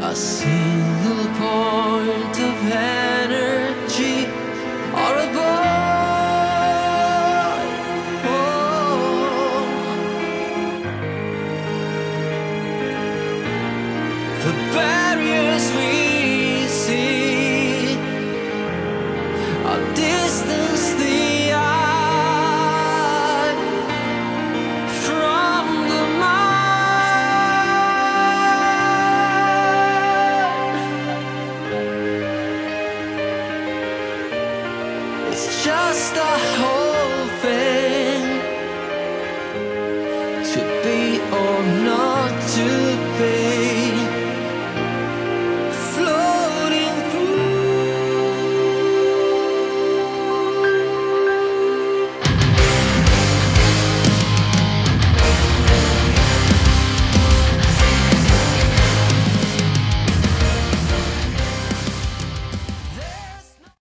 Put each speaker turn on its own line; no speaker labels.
a single point of energy or a void. Oh. The barriers we see are distance the eye from the mind. It's just a hope.